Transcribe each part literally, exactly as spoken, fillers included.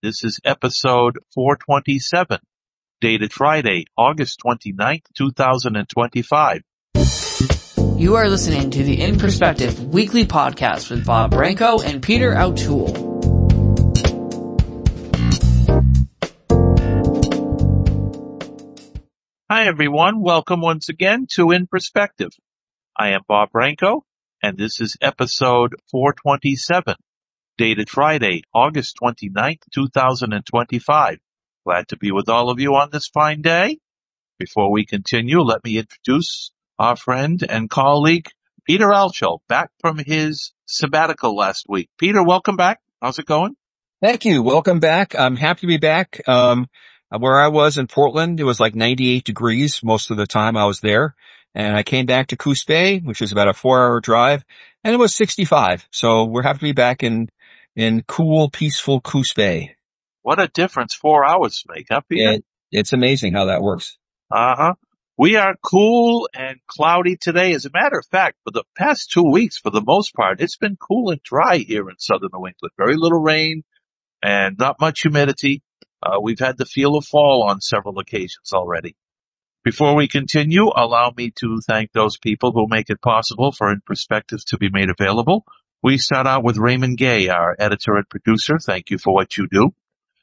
This is episode four twenty-seven, dated Friday, August twenty-ninth, two thousand twenty-five. You are listening to the In Perspective weekly podcast with Bob Branco and Peter O'Toole. Hi everyone, welcome once again to In Perspective. I am Bob Branco, and this is episode four twenty-seven, dated Friday, August twenty-ninth, two thousand twenty-five. Glad to be with all of you on this fine day. Before we continue, let me introduce our friend and colleague, Peter Altshull, back from his sabbatical last week. Peter, welcome back. How's it going? Thank you. Welcome back. I'm happy to be back. Um, where I was in Portland, it was like ninety-eight degrees most of the time I was there. And I came back to Coos Bay, which is about a four hour drive, and it was sixty-five. So we're happy to be back in, in cool, peaceful Coos Bay. What a difference four hours make, huh, Peter? It, it's amazing how that works. Uh-huh. We are cool and cloudy today. As a matter of fact, for the past two weeks, for the most part, it's been cool and dry here in southern New England. Very little rain and not much humidity. Uh, we've had the feel of fall on several occasions already. Before we continue, allow me to thank those people who make it possible for In Perspective to be made available. We start out with Raymond Gay, our editor and producer. Thank you for what you do.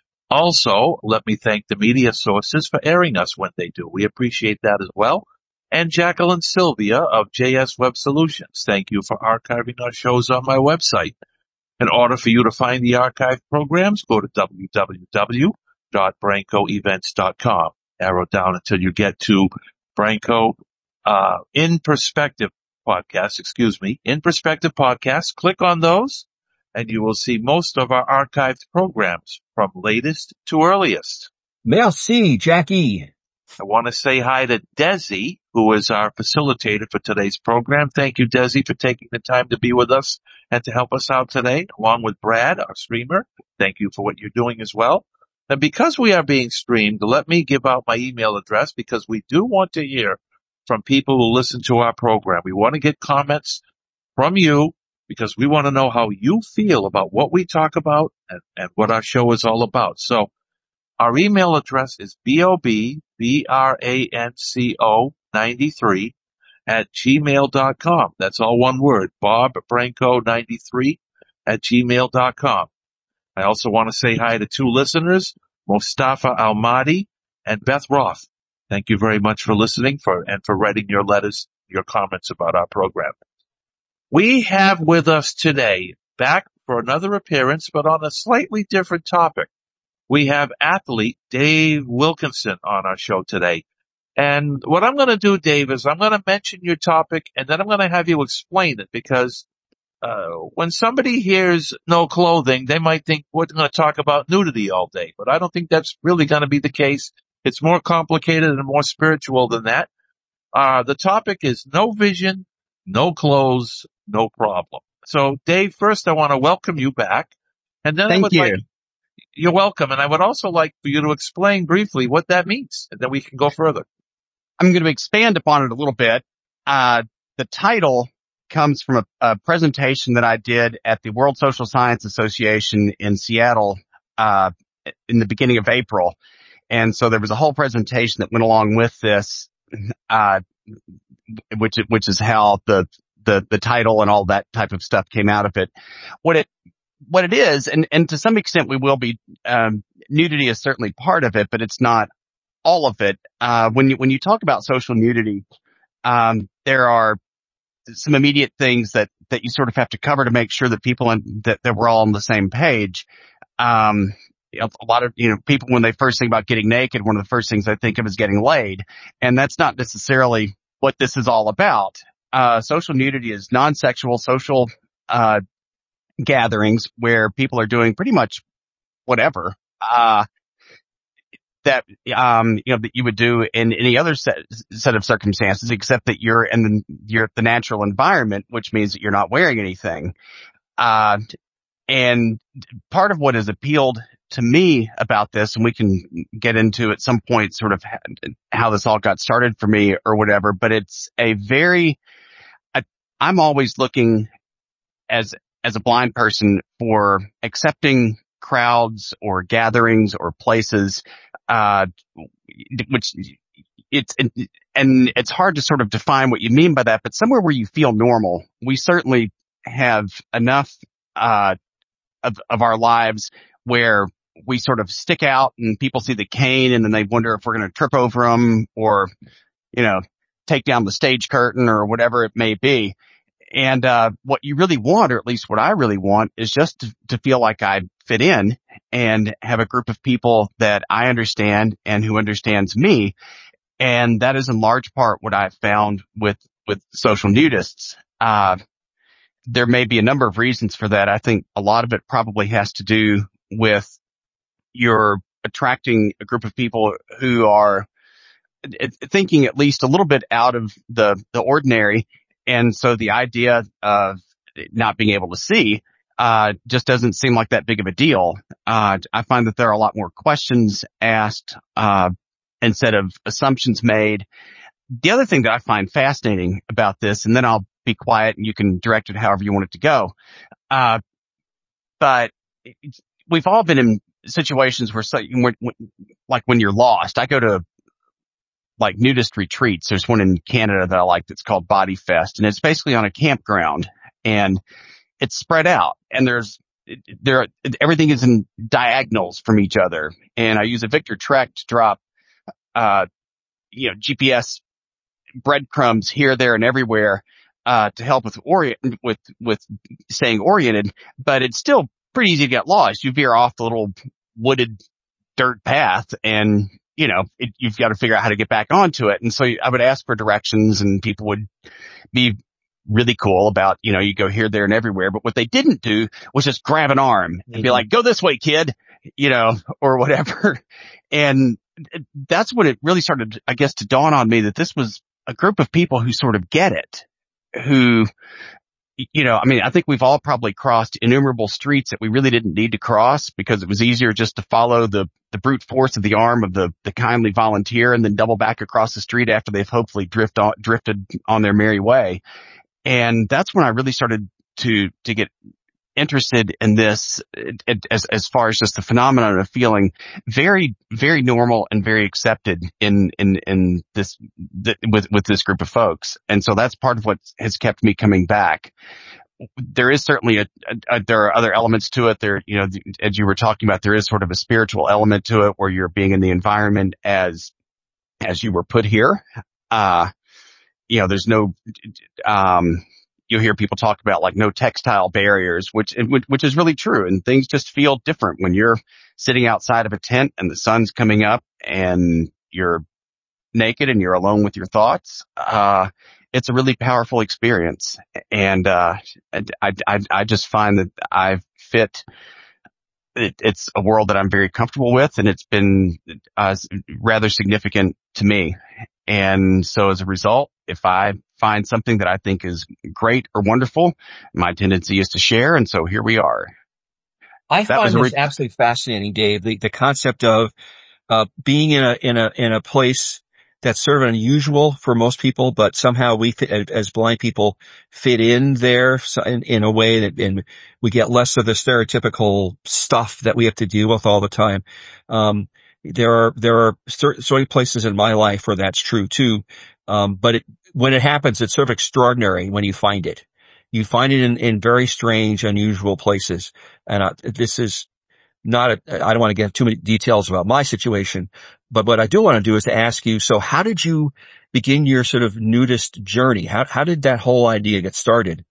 Also, let me thank the media sources for airing us when they do. We appreciate that as well. And Jacqueline Sylvia of J S Web Solutions. Thank you for archiving our shows on my website. In order for you to find the archived programs, go to w w w dot branco events dot com. Arrow down until you get to Branco, uh, In Perspective podcast, excuse me, In Perspective podcast. Click on those and you will see most of our archived programs from latest to earliest. Merci, Jackie. I want to say hi to Desi, who is our facilitator for today's program. Thank you, Desi, for taking the time to be with us and to help us out today, along with Brad, our streamer. Thank you for what you're doing as well. And because we are being streamed, let me give out my email address because we do want to hear from people who listen to our program. We want to get comments from you because we want to know how you feel about what we talk about and, and what our show is all about. So our email address is bob, B R A N C O ninety-three at gmail dot com. That's all one word, Bob Branco ninety-three at gmail dot com. I also want to say hi to two listeners, Mustafa Almadi and Beth Roth. Thank you very much for listening for and for writing your letters, your comments about our program. We have with us today, back for another appearance, but on a slightly different topic. We have athlete Dave Wilkinson on our show today. And what I'm going to do, Dave, is I'm going to mention your topic and then I'm going to have you explain it because Uh, when somebody hears no clothing, they might think we're going to talk about nudity all day, but I don't think that's really going to be the case. It's more complicated and more spiritual than that. Uh, the topic is no vision, no clothes, no problem. So Dave, first I want to welcome you back. And then Thank I would you. like, you're welcome. And I would also like for you to explain briefly what that means and then we can go further. I'm going to expand upon it a little bit. Uh, the title comes from a, a presentation that I did at the World Social Science Association in Seattle, uh, in the beginning of April. And so there was a whole presentation that went along with this, uh, which, which is how the, the, the title and all that type of stuff came out of it. What it, what it is, and, and to some extent we will be, um, nudity is certainly part of it, but it's not all of it. Uh, when you, when you talk about social nudity, um, there are some immediate things that, that you sort of have to cover to make sure that people in, that, that we're all on the same page. Um, you know, a lot of, you know, people when they first think about getting naked, one of the first things they think of is getting laid. And that's not necessarily what this is all about. Uh, social nudity is non-sexual social, uh, gatherings where people are doing pretty much whatever, uh, that, um, you know, that you would do in any other set, set of circumstances, except that you're in the, you're the natural environment, which means that you're not wearing anything. Uh, and part of what has appealed to me about this, and we can get into at some point sort of how this all got started for me or whatever, but it's a very, I, I'm always looking as, as a blind person for accepting crowds or gatherings or places, uh, which it's, and it's hard to sort of define what you mean by that, but somewhere where you feel normal. We certainly have enough, uh, of, of our lives where we sort of stick out and people see the cane and then they wonder if we're going to trip over them or, you know, take down the stage curtain or whatever it may be. And, uh, what you really want, or at least what I really want, is just to, to feel like I fit in and have a group of people that I understand and who understands me. And that is in large part what I've found with, with social nudists. Uh, there may be a number of reasons for that. I think a lot of it probably has to do with you're attracting a group of people who are thinking at least a little bit out of the, the ordinary. And so the idea of not being able to see, uh, just doesn't seem like that big of a deal. Uh, I find that there are a lot more questions asked, uh, instead of assumptions made. The other thing that I find fascinating about this, and then I'll be quiet and you can direct it however you want it to go. Uh, but we've all been in situations where, so, when, when, like when you're lost. I go to like nudist retreats. There's one in Canada that I like that's called Body Fest, and it's basically on a campground and it's spread out and there's, there, everything is in diagonals from each other. And I use a Victor Trek to drop, uh, you know, G P S breadcrumbs here, there, and everywhere, uh, to help with orient, with, with staying oriented, but it's still pretty easy to get lost. You veer off the little wooded dirt path and, you know, it, you've got to figure out how to get back onto it. And so I would ask for directions and people would be really cool about, you know, you go here, there, and everywhere. But what they didn't do was just grab an arm and mm-hmm. be like, go this way, kid, you know, or whatever. And that's when it really started, I guess, to dawn on me that this was a group of people who sort of get it, who, you know, I mean, I think we've all probably crossed innumerable streets that we really didn't need to cross because it was easier just to follow the, the brute force of the arm of the, the kindly volunteer and then double back across the street after they've hopefully drift on, drifted on their merry way. And that's when I really started to, to get interested in this as, as far as just the phenomenon of feeling very, very normal and very accepted in, in, in this, the, with, with this group of folks. And so that's part of what has kept me coming back. There is certainly a, a, a there are other elements to it. There, you know, as you were talking about, there is sort of a spiritual element to it where you're being in the environment as, as you were put here. Uh, you know, there's no, um, you'll hear people talk about like no textile barriers, which, which is really true. And things just feel different when you're sitting outside of a tent and the sun's coming up and you're naked and you're alone with your thoughts. Uh, it's a really powerful experience. And, uh, I, I, I just find that I fit, it, it's a world that I'm very comfortable with, and it's been, uh, rather significant to me. And so as a result, if I find something that I think is great or wonderful, my tendency is to share. And so here we are. I that find this re- absolutely fascinating, Dave, the, the concept of, uh, being in a, in a, in a place that's sort of unusual for most people, but somehow we fit, as blind people fit in there in, in a way that, and we get less of the stereotypical stuff that we have to deal with all the time. Um, there are, there are certain places in my life where that's true too. Um, but it, when it happens, it's sort of extraordinary when you find it. You find it in, in very strange, unusual places. And uh, this is not a, I don't want to get too many details about my situation, but what I do want to do is to ask you, so how did you begin your sort of nudist journey? How, how did that whole idea get started?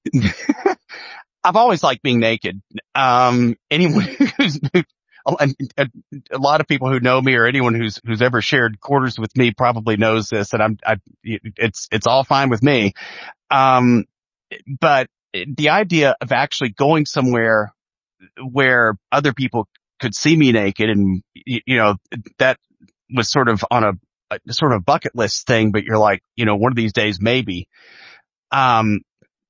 I've always liked being naked. Um, anyone who's, a, a lot of people who know me or anyone who's, who's ever shared quarters with me probably knows this, and I'm, I, it's, it's all fine with me. Um, but the idea of actually going somewhere where other people could see me naked, and, you know, that was sort of on a, a sort of bucket list thing, but you're like, you know, one of these days, maybe. Um,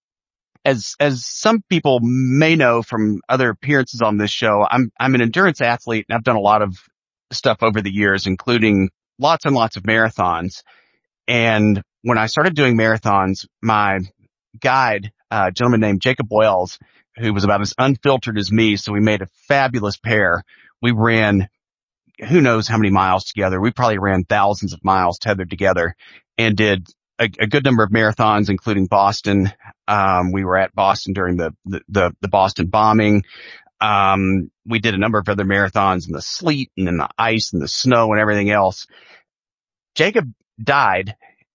as, as some people may know from other appearances on this show, I'm, I'm an endurance athlete, and I've done a lot of stuff over the years, including lots and lots of marathons. And when I started doing marathons, my guide, uh, a gentleman named Jacob Wells, who was about as unfiltered as me. So we made a fabulous pair. We ran who knows how many miles together. We probably ran thousands of miles tethered together and did a, a good number of marathons, including Boston. Um, we were at Boston during the, the, the, the Boston bombing. Um, we did a number of other marathons in the sleet and in the ice and the snow and everything else. Jacob died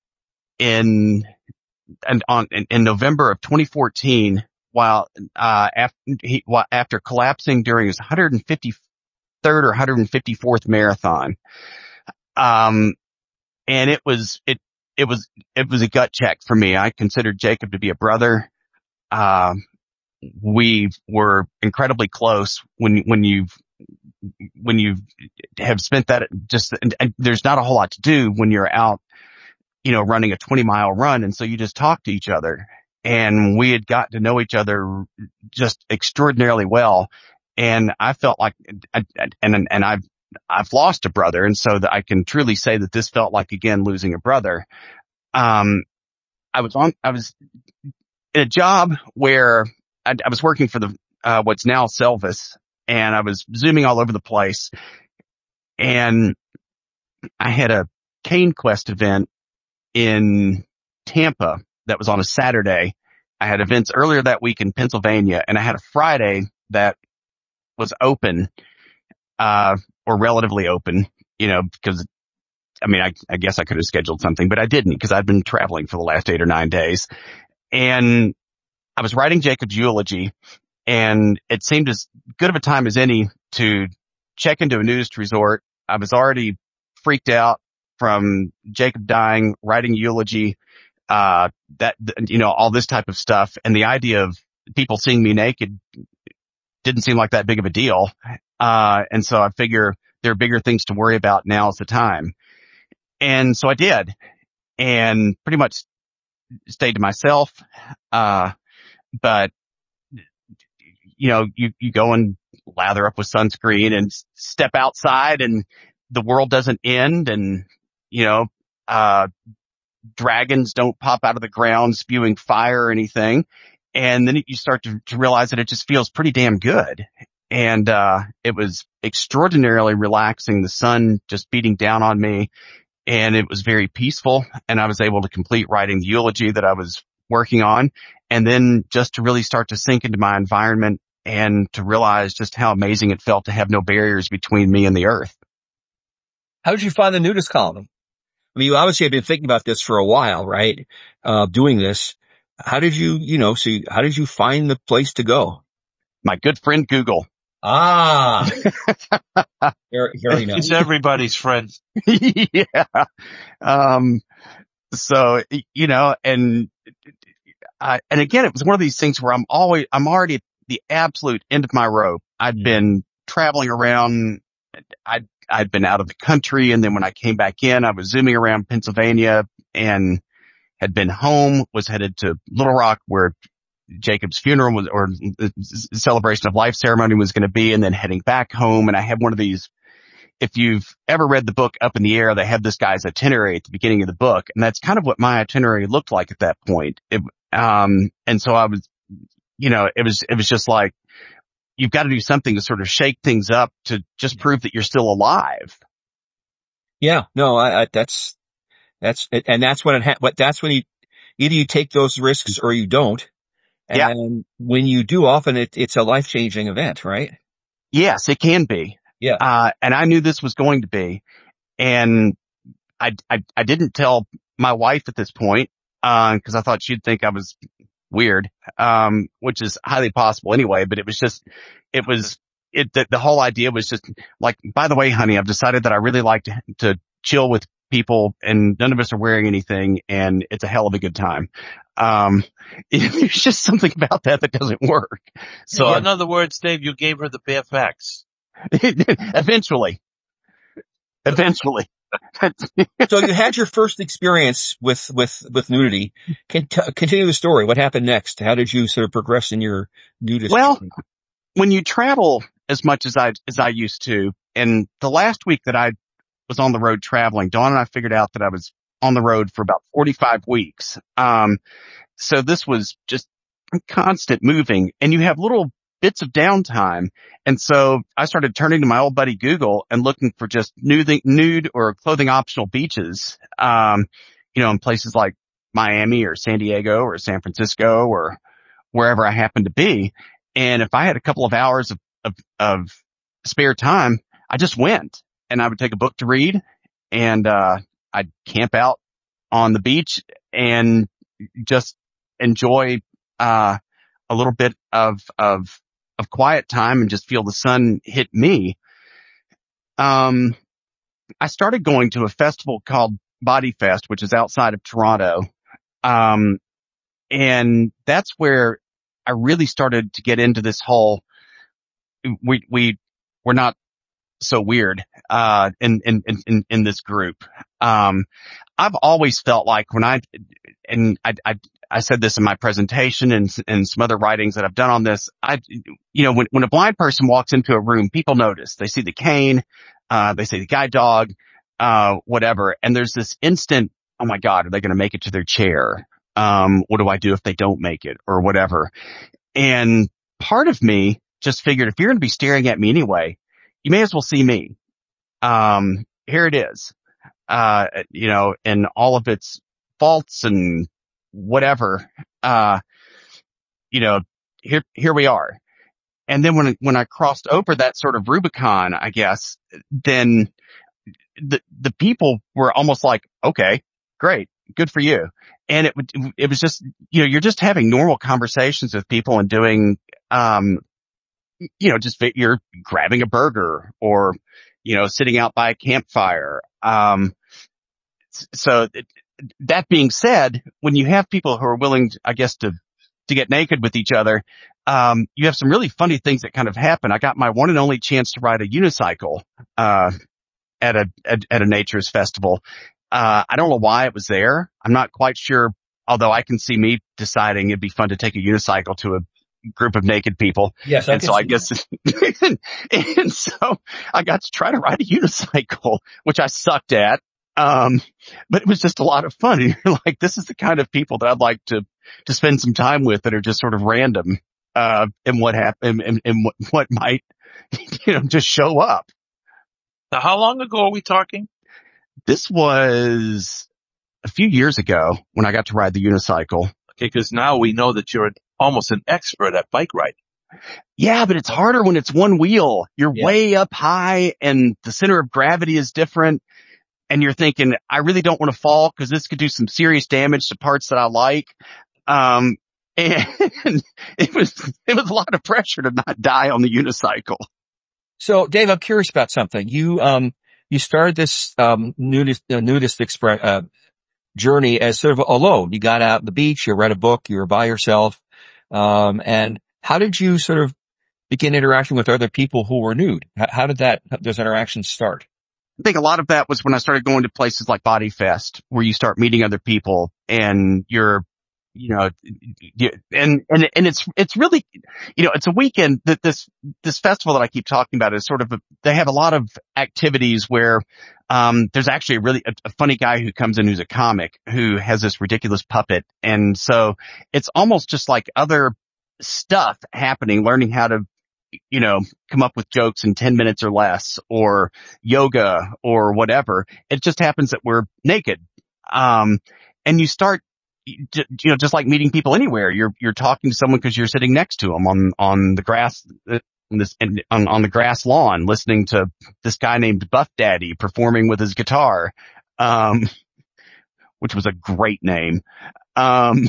in, and on, in, in November of twenty fourteen while, uh, after, he, while, after collapsing during his one hundred fifty-third or one hundred fifty-fourth marathon. Um, and it was, it, it was, it was a gut check for me. I considered Jacob to be a brother. Um, we were incredibly close when, when you've, when you have spent that just, and, and there's not a whole lot to do when you're out, you know, running a twenty mile run. And so you just talk to each other, and we had got to know each other just extraordinarily well. And I felt like, and, and, and I've, I've lost a brother. And so that I can truly say that this felt like, again, losing a brother. Um, I was on, I was in a job where I, I was working for the, uh, what's now Selvis, and I was zooming all over the place, and I had a Cane Quest event in Tampa that was on a Saturday. I had events earlier that week in Pennsylvania, and I had a Friday that was open, uh, or relatively open, you know, because, I mean, I, I guess I could have scheduled something, but I didn't because I'd been traveling for the last eight or nine days. And I was writing Jacob's eulogy, and it seemed as good of a time as any to check into a nudist resort. I was already freaked out from Jacob dying, writing eulogy, uh, that, you know, all this type of stuff. And the idea of people seeing me naked didn't seem like that big of a deal. Uh, and so I figure there are bigger things to worry about. Now is the time. And so I did, and pretty much stayed to myself. Uh, but you know, you, you go and lather up with sunscreen and step outside, and the world doesn't end, and, you know, uh, dragons don't pop out of the ground spewing fire or anything. And then you start to, to realize that it just feels pretty damn good. And, uh, it was extraordinarily relaxing. The sun just beating down on me, and it was very peaceful. And I was able to complete writing the eulogy that I was working on. And then just to really start to sink into my environment and to realize just how amazing it felt to have no barriers between me and the earth. How did you find the nudist column? I mean, you obviously have been thinking about this for a while, right? Uh, doing this. How did you, you know, so you, how did you find the place to go? My good friend Google. Ah, very, very nice. It's everybody's friend. Yeah. Um, so, you know, and, uh, and again, it was one of these things where I'm always, I'm already at the absolute end of my rope. I'd been traveling around. I'd, I'd been out of the country. And then when I came back in, I was zooming around Pennsylvania and had been home, was headed to Little Rock where Jacob's funeral was, or the celebration of life ceremony was going to be, and then heading back home. And I had one of these, if you've ever read the book Up in the Air, they have this guy's itinerary at the beginning of the book. And that's kind of what my itinerary looked like at that point. It, um, and so I was, you know, it was, it was just like, you've got to do something to sort of shake things up to just prove that you're still alive. Yeah, no, I, I that's, that's, and that's when it, ha- what, that's when you, either you take those risks or you don't. And Yeah. when you do, often it, it's a life-changing event, right? Yes, it can be. Yeah. Uh, and I knew this was going to be. And I, I, I didn't tell my wife at this point, uh, cause I thought she'd think I was weird, um, which is highly possible anyway, but it was just, it was, it, the, the whole idea was just like, by the way, honey, I've decided that I really like to, to chill with people, and none of us are wearing anything, and it's a hell of a good time. Um, there's just something about that that doesn't work. So, in other words, Dave, you gave her the bare facts. eventually, eventually. So you had your first experience with, with, with nudity. Can t- continue the story. What happened next? How did you sort of progress in your nudist? Well, journey? when you travel as much as I, as I used to, and the last week that I was on the road traveling, Dawn and I figured out that I was on the road for about forty-five weeks. Um, so this was just constant moving, and you have little bits of downtime. And so I started turning to my old buddy Google and looking for just nude, nude or clothing optional beaches, um, you know, in places like Miami or San Diego or San Francisco or wherever I happen to be. And if I had a couple of hours of, of, of spare time, I just went, and I would take a book to read, and, uh, I'd camp out on the beach and just enjoy, uh, a little bit of, of, of quiet time and just feel the sun hit me. Um, I started going to a festival called Body Fest, which is outside of Toronto. Um, and that's where I really started to get into this whole, we, we, we're not so weird, uh, in, in, in, in this group. Um, I've always felt like when I, and I, I, I said this in my presentation and, and some other writings that I've done on this. I, you know, when, when a blind person walks into a room, people notice. They see the cane, uh, they see the guide dog, uh, whatever. And there's this instant, oh my God, are they going to make it to their chair? Um, what do I do if they don't make it or whatever? And part of me just figured, if you're going to be staring at me anyway, you may as well see me. Um, here it is, uh, you know, and all of its faults and whatever, uh, you know, here, here we are. And then when, when I crossed over that sort of Rubicon, I guess, then the, the people were almost like, okay, great, good for you. And it would, it was just, you know, you're just having normal conversations with people and doing, um, you know, just you're grabbing a burger or, you know, sitting out by a campfire. Um, so it, that being said, when you have people who are willing, I guess, to, to get naked with each other, um, you have some really funny things that kind of happen. I got my one and only chance to ride a unicycle, uh, at a, at, at a nature's festival. Uh, I don't know why it was there. I'm not quite sure, although I can see me deciding it'd be fun to take a unicycle to a group of naked people. Yes, I and can so I see guess, and, and so I got to try to ride a unicycle, which I sucked at. Um, but it was just a lot of fun. And you're like, this is the kind of people that I'd like to, to spend some time with that are just sort of random, uh, and what happened and, and what, what might, you know, just show up. Now, how long ago are we talking? This was a few years ago when I got to ride the unicycle. Okay, because now we know that you're an, almost an expert at bike riding. Yeah, but it's harder when it's one wheel. You're Yeah. way up high and the center of gravity is different. And you're thinking, I really don't want to fall because this could do some serious damage to parts that I like. Um, and it was, it was a lot of pressure to not die on the unicycle. So, Dave, I'm curious about something. You, um, you started this, um, nudist, uh, nudist express, uh, journey as sort of alone. You got out on the beach, you read a book, you were by yourself. Um, and how did you sort of begin interacting with other people who were nude? How, how did that, those interactions start? I think a lot of that was when I started going to places like Body Fest, where you start meeting other people and you're, you know, you, and, and, and it's, it's really, you know, it's a weekend that this, this festival that I keep talking about is sort of, a, they have a lot of activities where, um, there's actually a really, a, a funny guy who comes in who's a comic who has this ridiculous puppet. And so it's almost just like other stuff happening, learning how to, you know, come up with jokes in ten minutes or less, or yoga or whatever. It just happens that we're naked. Um, and you start, you know, just like meeting people anywhere, you're, you're talking to someone because you're sitting next to them on, on the grass, this, on, on the grass lawn, listening to this guy named Buff Daddy performing with his guitar, um, which was a great name. Um,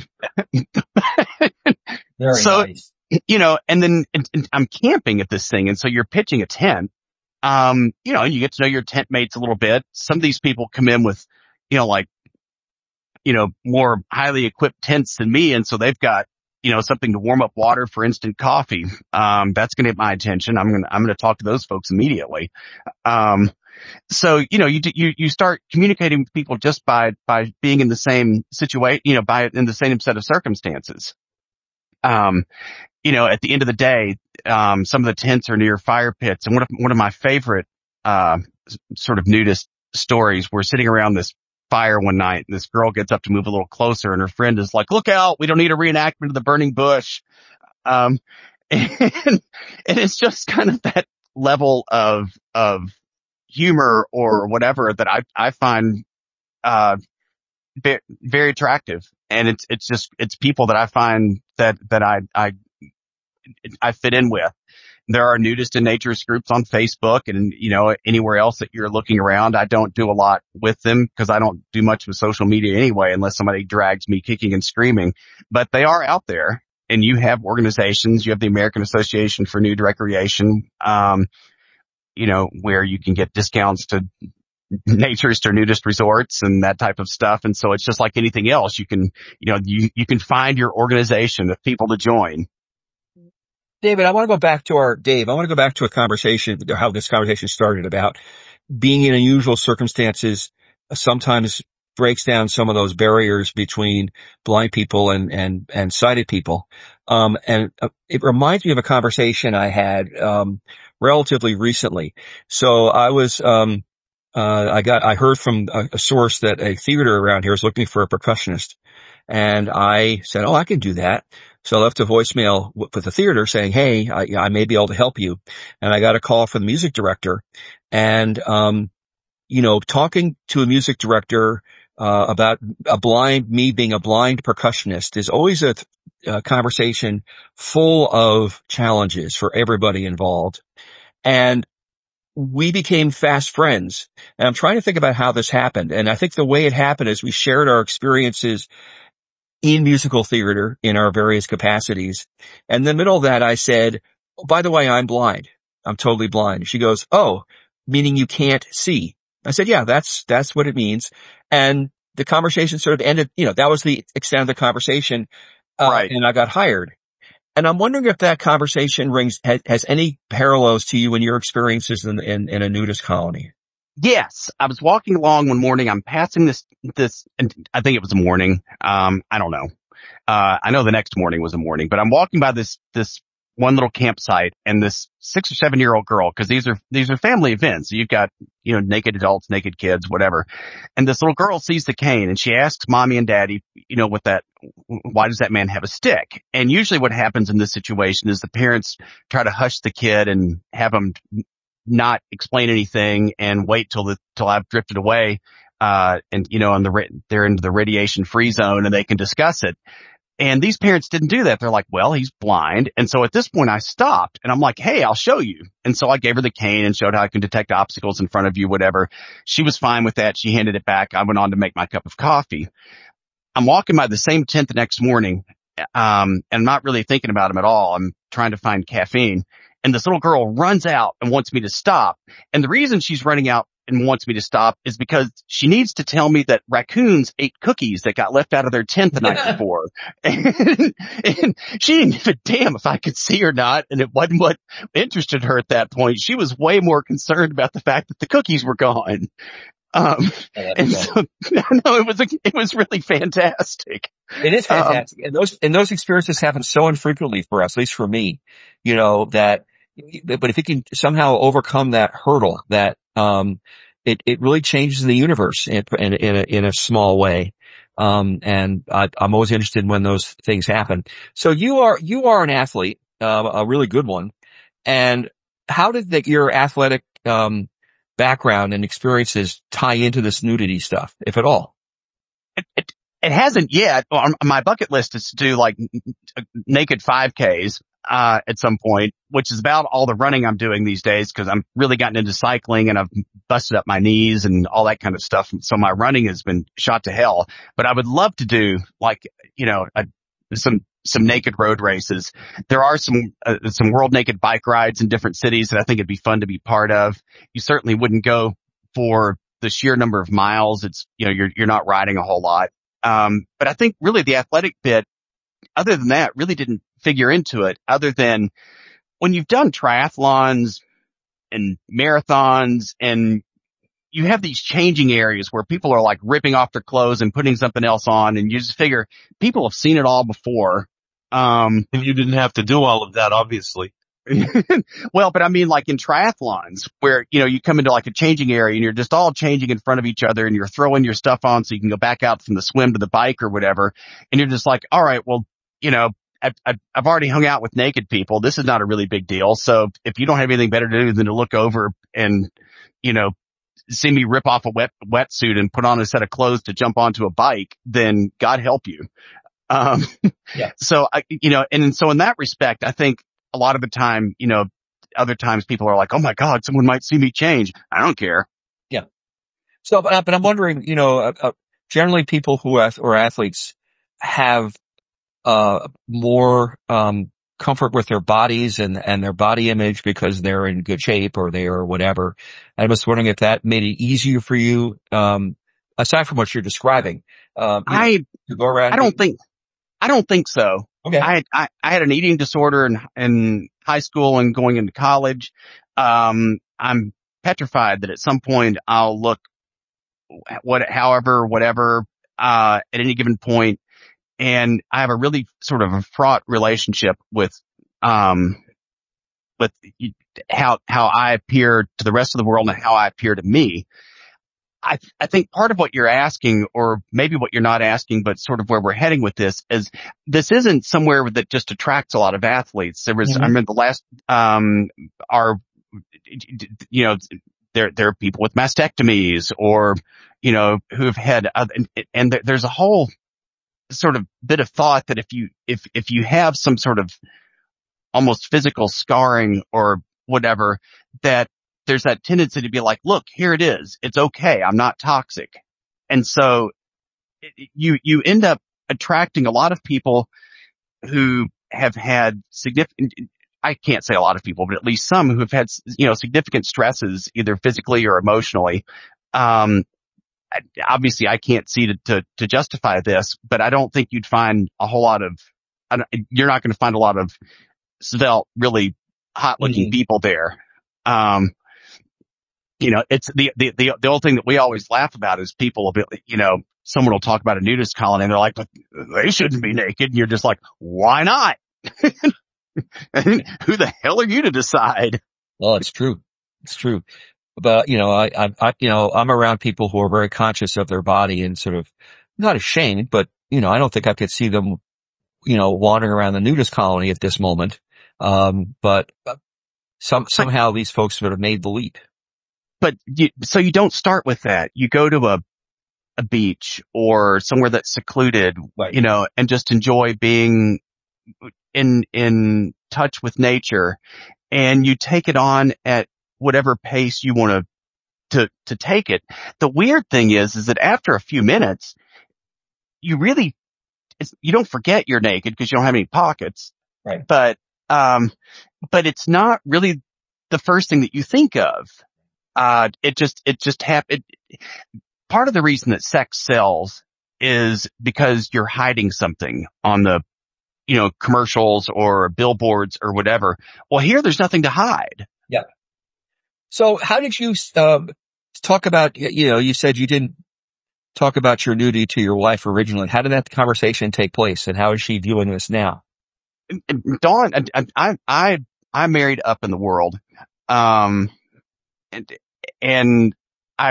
Very so, nice. You know, and then and, and I'm camping at this thing. And so you're pitching a tent. Um, you know, and you get to know your tent mates a little bit. Some of these people come in with, you know, like, you know, more highly equipped tents than me. And so they've got, you know, something to warm up water for instant coffee. Um, that's going to get my attention. I'm going to, I'm going to talk to those folks immediately. Um, so, you know, you, you, you start communicating with people just by, by being in the same situation, you know, by in the same set of circumstances. Um, you know, at the end of the day, um, some of the tents are near fire pits. And one of, one of my favorite, uh, sort of nudist stories, we're sitting around this fire one night, and this girl gets up to move a little closer, and her friend is like, "Look out, we don't need a reenactment of the burning bush." Um, and, and it's just kind of that level of, of humor or whatever that I, I find, uh, very, very attractive. And it's, it's just, it's people that I find that, that I, I, I fit in with. There are nudist and naturist groups on Facebook and, you know, anywhere else that you're looking around. I don't do a lot with them because I don't do much with social media anyway, unless somebody drags me kicking and screaming, but they are out there. And you have organizations, you have the American Association for Nude Recreation, um, you know, where you can get discounts to naturist or nudist resorts and that type of stuff. And so it's just like anything else. You can, you know, you, you can find your organization of people to join. David, I want to go back to our, Dave, I want to go back to a conversation, how this conversation started about being in unusual circumstances sometimes breaks down some of those barriers between blind people and, and, and sighted people. Um, and uh, it reminds me of a conversation I had, um, relatively recently. So I was, um, uh, I got, I heard from a, a source that a theater around here is looking for a percussionist. And I said, oh, I can do that. So I left a voicemail with the theater saying, hey, I, I may be able to help you. And I got a call from the music director and, um, you know, talking to a music director Uh, about a blind, me being a blind percussionist is always a, a conversation full of challenges for everybody involved. And we became fast friends. And I'm trying to think about how this happened. And I think the way it happened is we shared our experiences in musical theater in our various capacities. And in the middle of that, I said, oh, by the way, I'm blind. I'm totally blind. She goes, oh, meaning you can't see. I said, yeah, that's, that's what it means. And the conversation sort of ended, you know, that was the extent of the conversation. Uh, right. And I got hired. And I'm wondering if that conversation rings, has, has any parallels to you in your experiences in, in, in a nudist colony? Yes. I was walking along one morning. I'm passing this, this, and I think it was a morning. Um, I don't know. Uh, I know the next morning was a morning, but I'm walking by this, this one little campsite and this six or seven year old girl, cause these are, these are family events. So you've got, you know, naked adults, naked kids, whatever. And this little girl sees the cane and she asks mommy and daddy, you know, what that, why does that man have a stick? And usually what happens in this situation is the parents try to hush the kid and have them not explain anything and wait till the, till I've drifted away. Uh, and you know, and the, they're into the radiation free zone and they can discuss it. And these parents didn't do that. They're like, well, he's blind. And so at this point I stopped and I'm like, hey, I'll show you. And so I gave her the cane and showed how I can detect obstacles in front of you, whatever. She was fine with that. She handed it back. I went on to make my cup of coffee. I'm walking by the same tent the next morning. Um, and I'm not really thinking about him at all. I'm trying to find caffeine. And this little girl runs out and wants me to stop. And the reason she's running out and wants me to stop is because she needs to tell me that raccoons ate cookies that got left out of their tent the night before. And, and she didn't give a damn if I could see or not. And it wasn't what interested her at that point. She was way more concerned about the fact that the cookies were gone. Um, oh, and so, no, it was, a, it was really fantastic. It is fantastic. Um, and those, and those experiences happen so infrequently for us, at least for me, you know, that, but if you can somehow overcome that hurdle, that, um, it, it really changes the universe in, in, in a, in a small way. Um, and I, I'm always interested when those things happen. So you are, you are an athlete, uh, a really good one. And how did the, your athletic, um, background and experiences tie into this nudity stuff, if at all? It, it, it hasn't yet. On my bucket list is to do like naked five Ks, uh, at some point, which is about all the running I'm doing these days because I'm really gotten into cycling and I've busted up my knees and all that kind of stuff. So my running has been shot to hell, but I would love to do like, you know, a, some, some naked road races. There are some, uh, some world naked bike rides in different cities that I think it'd be fun to be part of. You certainly wouldn't go for the sheer number of miles. It's, you know, you're, you're not riding a whole lot. Um, but I think really the athletic bit, other than that, really didn't figure into it other than when you've done triathlons and marathons and you have these changing areas where people are like ripping off their clothes and putting something else on and you just figure people have seen it all before. Um, and you didn't have to do all of that, obviously. Well, but I mean like in triathlons where, you know, you come into like a changing area and you're just all changing in front of each other and you're throwing your stuff on so you can go back out from the swim to the bike or whatever. And you're just like, all right, well, you know, I've, I've, I've already hung out with naked people. This is not a really big deal. So if you don't have anything better to do than to look over and, you know, see me rip off a wet wetsuit and put on a set of clothes to jump onto a bike, then God help you. Um, Yeah. so I, you know, and so in that respect, I think a lot of the time, you know, other times people are like, oh my God, someone might see me change. I don't care. Yeah. So, but, but I'm wondering, you know, uh, uh, generally people who are, or athletes have, uh, more, um, comfort with their bodies and, and their body image because they're in good shape or they are whatever. I was wondering if that made it easier for you, um, aside from what you're describing, um, you know, I, to go around. I don't think, I don't think so. Okay. I, I, I had an eating disorder in, in high school and going into college. Um, I'm petrified that at some point I'll look what, however, whatever, uh, at any given point. And I have a really sort of a fraught relationship with, um, with how, how I appear to the rest of the world and how I appear to me. I, I think part of what you're asking, or maybe what you're not asking, but sort of where we're heading with this is this isn't somewhere that just attracts a lot of athletes. There was, mm-hmm. I remember the last, um, our, you know, there, there are people with mastectomies or, you know, who've had, uh, and, and there's a whole sort of bit of thought that if you, if, if you have some sort of almost physical scarring or whatever, that there's that tendency to be like, look, here it is. It's okay. I'm not toxic. And so you, you end up attracting a lot of people who have had significant, I can't say a lot of people, but at least some who have had, you know, significant stresses, either physically or emotionally. Um, obviously I can't see to, to, to justify this, but I don't think you'd find a whole lot of, I don't, you're not going to find a lot of svelte, really hot looking mm-hmm. people there. Um, You know, it's the, the, the, the old thing that we always laugh about is people, you know, someone will talk about a nudist colony and they're like, but they shouldn't be naked. And you're just like, why not? Who the hell are you to decide? Well, it's true. It's true. But, you know, I, I, I, you know, I'm around people who are very conscious of their body and sort of not ashamed, but, you know, I don't think I could see them, you know, wandering around the nudist colony at this moment. Um, but some, somehow these folks sort of made the leap. But you, so you don't start with that. You go to a, a beach or somewhere that's secluded, right. you know, and just enjoy being in, in touch with nature, and you take it on at whatever pace you want to, to, to take it. The weird thing is, is that after a few minutes, you really, it's, you don't forget you're naked because you don't have any pockets. Right. But, um, but it's not really the first thing that you think of. Uh, it just, it just happened. Part of the reason that sex sells is because you're hiding something on the, you know, commercials or billboards or whatever. Well, here there's nothing to hide. Yeah. So how did you, um, talk about, you know, you said you didn't talk about your nudity to your wife originally. How did that conversation take place and how is she viewing this now? Dawn, I, I, I, I married up in the world. Um, and, and I,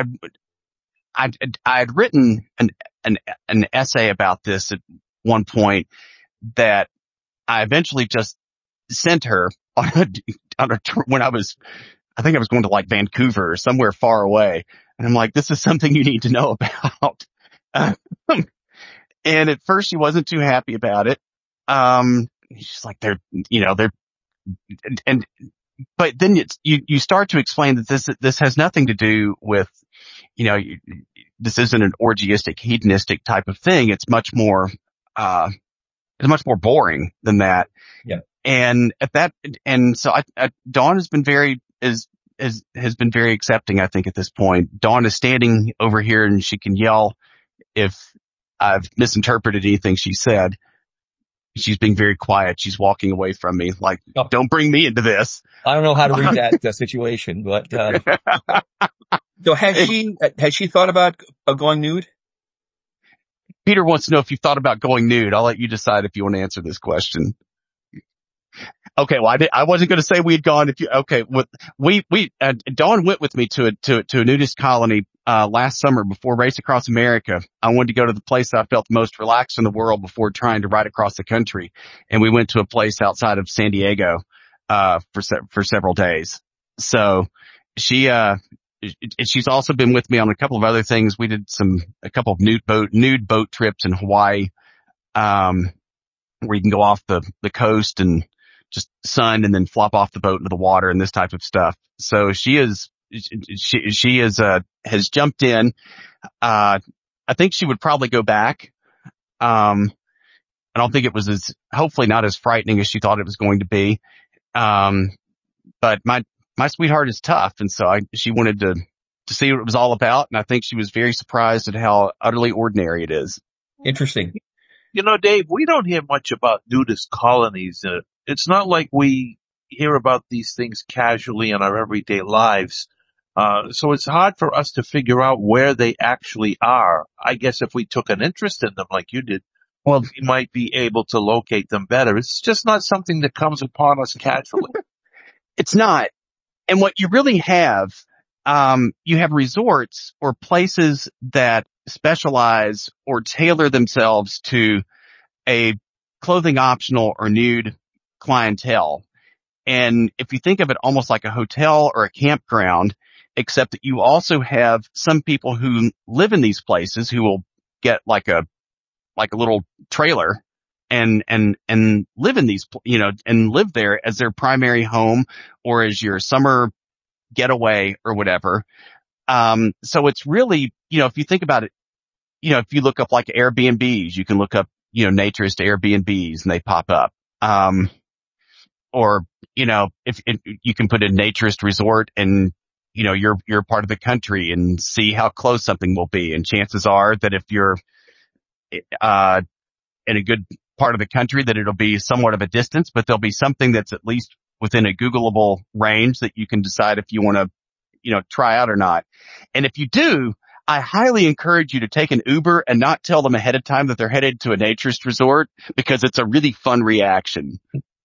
I, I'd written an, an, an essay about this at one point that I eventually just sent her on a, on a, when I was, I think I was going to like Vancouver or somewhere far away. And I'm like, this is something you need to know about. Um, and at first she wasn't too happy about it. Um, she's like, they're, you know, they're, and, and but then it's, you, you start to explain that this, this has nothing to do with, you know, you, this isn't an orgiastic, hedonistic type of thing. It's much more, uh, it's much more boring than that. Yeah. And at that, and so I, I, Dawn has been very, is, is, has been very accepting, I think, at this point. Dawn is standing over here and she can yell if I've misinterpreted anything she said. She's being very quiet. She's walking away from me like, oh, don't bring me into this. I don't know how to read that, that situation, but, uh, so has she, has she thought about uh, going nude? Peter wants to know if you've thought about going nude. I'll let you decide if you want to answer this question. Okay, well, I, did, I wasn't going to say we'd gone. If you okay, with, we we uh, Dawn went with me to a to to a nudist colony uh last summer before Race Across America. I wanted to go to the place I felt the most relaxed in the world before trying to ride across the country, and we went to a place outside of San Diego uh for se- for several days. So she uh she's also been with me on a couple of other things. We did some a couple of nude boat nude boat trips in Hawaii, um, where you can go off the the coast and just sun and then flop off the boat into the water and this type of stuff. So she is, she, she is, uh, has jumped in. Uh, I think she would probably go back. Um, I don't think it was as, hopefully not as frightening as she thought it was going to be. Um, but my, my sweetheart is tough. And so I, she wanted to, to see what it was all about. And I think she was very surprised at how utterly ordinary it is. Interesting. You know, Dave, we don't hear much about nudist colonies. Uh, it's not like we hear about these things casually in our everyday lives. Uh, so it's hard for us to figure out where they actually are. I guess if we took an interest in them like you did, well, we might be able to locate them better. It's just not something that comes upon us casually. It's not. And what you really have, um, you have resorts or places that specialize or tailor themselves to a clothing optional or nude clientele. And if you think of it almost like a hotel or a campground, except that you also have some people who live in these places who will get like a, like a little trailer and, and, and live in these, you know, and live there as their primary home or as your summer getaway or whatever. Um, so it's really, you know, if you think about it, you know, if you look up like Airbnbs, you can look up, you know, naturist Airbnbs and they pop up. Um, or, you know, if, if you can put in naturist resort and, you know, you're, you're part of the country and see how close something will be. And chances are that if you're, uh, in a good part of the country, that it'll be somewhat of a distance, but there'll be something that's at least within a Googleable range that you can decide if you want to, you know, try out or not. And if you do, I highly encourage you to take an Uber and not tell them ahead of time that they're headed to a naturist resort, because it's a really fun reaction.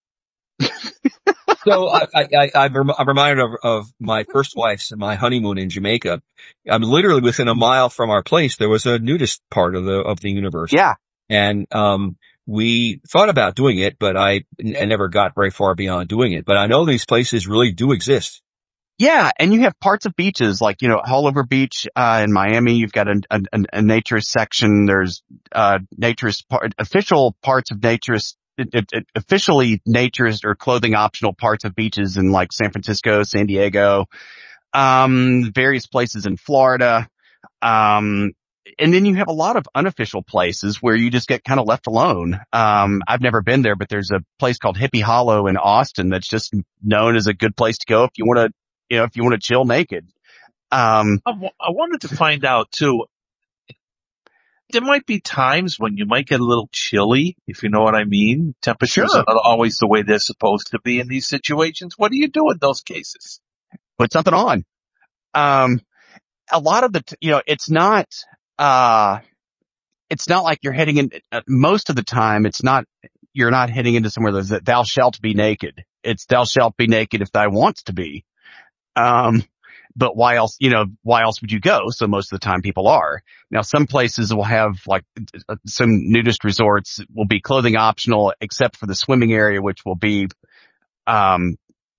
So I, I, I, I'm reminded of, of my first wife's, my honeymoon in Jamaica. I'm literally within a mile from our place. There was a nudist part of the, of the universe. Yeah. And, um, we thought about doing it, but I, I never got very far beyond doing it. But I know these places really do exist. Yeah, and you have parts of beaches like, you know, Haulover Beach uh in Miami. You've got a, a, a naturist section. There's uh naturist part, official parts of naturist, it, it, it, officially naturist or clothing optional parts of beaches in like San Francisco, San Diego, um, various places in Florida. Um, and then you have a lot of unofficial places where you just get kind of left alone. Um, I've never been there, but there's a place called Hippie Hollow in Austin that's just known as a good place to go if you want to, you know, if you want to chill naked. Um, I, w- I wanted to find out too. There might be times when you might get a little chilly, if you know what I mean. Temperatures Sure. are not always the way they're supposed to be in these situations. What do you do in those cases? Put something on. Um, a lot of the, t- you know, it's not, uh, it's not like you're heading in, uh, most of the time, it's not, you're not heading into somewhere that's that thou shalt be naked. It's thou shalt be naked if thou wants to be. Um, but why else, you know, why else would you go? So most of the time people are. Now some places will have like some nudist resorts will be clothing optional except for the swimming area, which will be, um,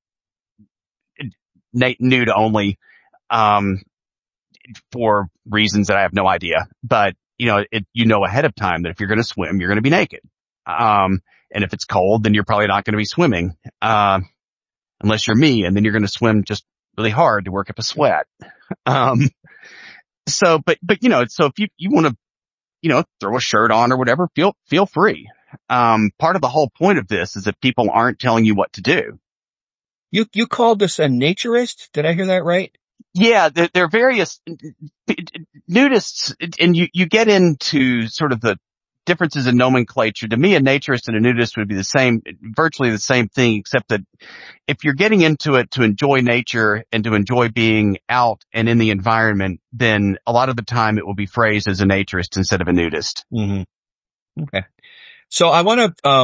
nude only, um, for reasons that I have no idea. But, you know, it, you know ahead of time that if you're going to swim, you're going to be naked. Um, and if it's cold, then you're probably not going to be swimming, uh, unless you're me, and then you're going to swim just really hard to work up a sweat. Um, so, but, but, you know, so if you, you want to, you know, throw a shirt on or whatever, feel, feel free. Um, part of the whole point of this is that people aren't telling you what to do. You, you called this a naturist? Did I hear that right? Yeah, there, there are various nudists, and you, you get into sort of the differences in nomenclature. To me, a naturist and a nudist would be the same, virtually the same thing, except that if you're getting into it to enjoy nature and to enjoy being out and in the environment, then a lot of the time it will be phrased as a naturist instead of a nudist. Mm-hmm. Okay. So I want to, um,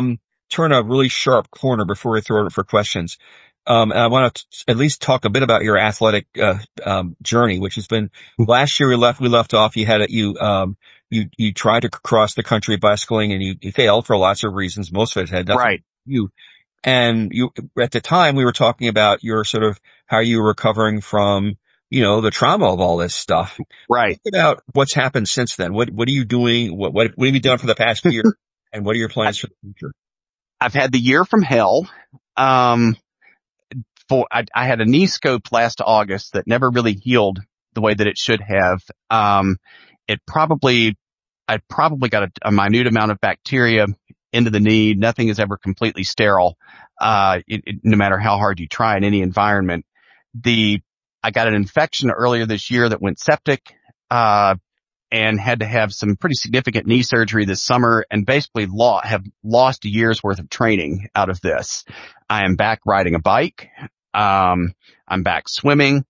turn a really sharp corner before we throw it for questions. Um, and I want to at least talk a bit about your athletic, uh, um, journey, which has been last year we left, we left off. You had it, you, um, you, you tried to cross the country bicycling and you, you failed for lots of reasons. Most of it had nothing Right. to do with you. And you, at the time we were talking about your sort of how you were recovering from, you know, the trauma of all this stuff. Right. Talk about what's happened since then. What, what are you doing? What, what, what have you done for the past year? And what are your plans for the future? I've had the year from hell. Um, for, I, I had a knee scope last August that never really healed the way that it should have. Um, it probably, I probably got a, a minute amount of bacteria into the knee. Nothing is ever completely sterile, uh, it, it, no matter how hard you try in any environment. The, I got an infection earlier this year that went septic, uh, and had to have some pretty significant knee surgery this summer and basically lo- have lost a year's worth of training out of this. I am back riding a bike. Um, I'm back swimming.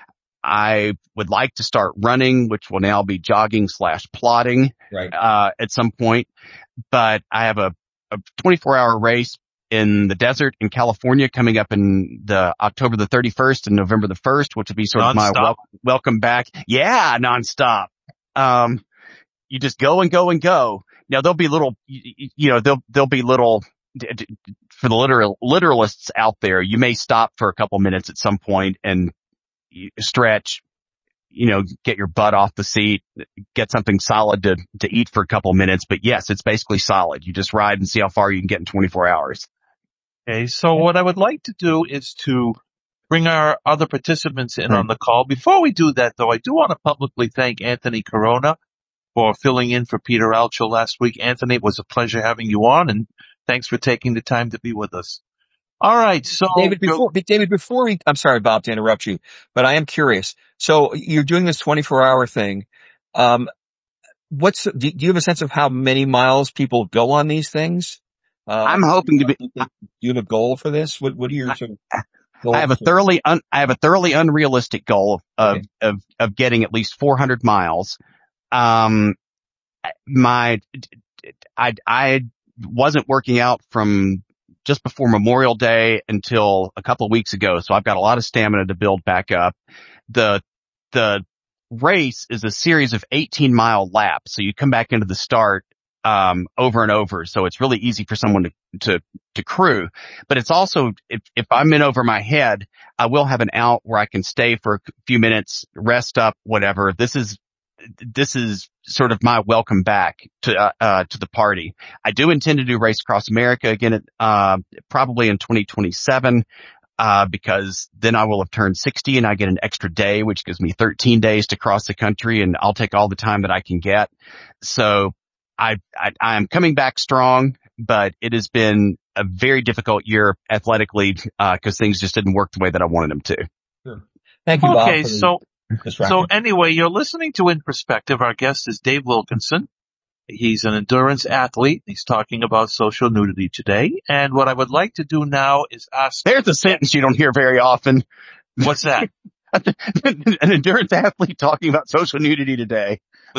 I would like to start running, which will now be jogging slash plodding, right. uh, at some point. But I have a, a twenty-four hour race in the desert in California coming up in the October the thirty-first and November the first, which will be sort Non-stop. of my wel- welcome back. Yeah, nonstop. Um, you just go and go and go. Now there'll be little, you, you know, there'll, there'll be little, for the literal, literalists out there, you may stop for a couple minutes at some point and stretch, you know, get your butt off the seat, get something solid to, to eat for a couple minutes. But yes, it's basically solid. You just ride and see how far you can get in twenty-four hours. Okay. So what I would like to do is to bring our other participants in on the call. Before we do that, though, I do want to publicly thank Anthony Corona for filling in for Peter Altshuler last week. Anthony, it was a pleasure having you on, and thanks for taking the time to be with us. All right, so David, before David, before we, I'm sorry, Bob, to interrupt you, but I am curious. So you're doing this twenty-four hour thing. Um, what's do you have a sense of how many miles people go on these things? Uh, I'm hoping to be. Do you have a goal for this? What What are your sort of I have a thoroughly un, I have a thoroughly unrealistic goal of, okay. of, of getting at least four hundred miles. Um, my, I, I wasn't working out from just before Memorial Day until a couple of weeks ago. So I've got a lot of stamina to build back up. The, the race is a series of eighteen mile laps. So you come back into the start, um, over and over. So it's really easy for someone to, to, to crew, but it's also, if, if I'm in over my head, I will have an out where I can stay for a few minutes, rest up, whatever. This is, this is sort of my welcome back to, uh, uh, to the party. I do intend to do Race Across America again, at, uh, probably in twenty twenty-seven, uh, because then I will have turned sixty and I get an extra day, which gives me thirteen days to cross the country, and I'll take all the time that I can get. So I, I, I'm coming back strong, but it has been a very difficult year athletically, uh, cause things just didn't work the way that I wanted them to. Sure. Thank you, Bob. Okay. So, so anyway, you're listening to In Perspective. Our guest is Dave Wilkinson. He's an endurance athlete. He's talking about social nudity today. And what I would like to do now is ask. There's a sentence you don't hear very often. What's that? An endurance athlete talking about social nudity today.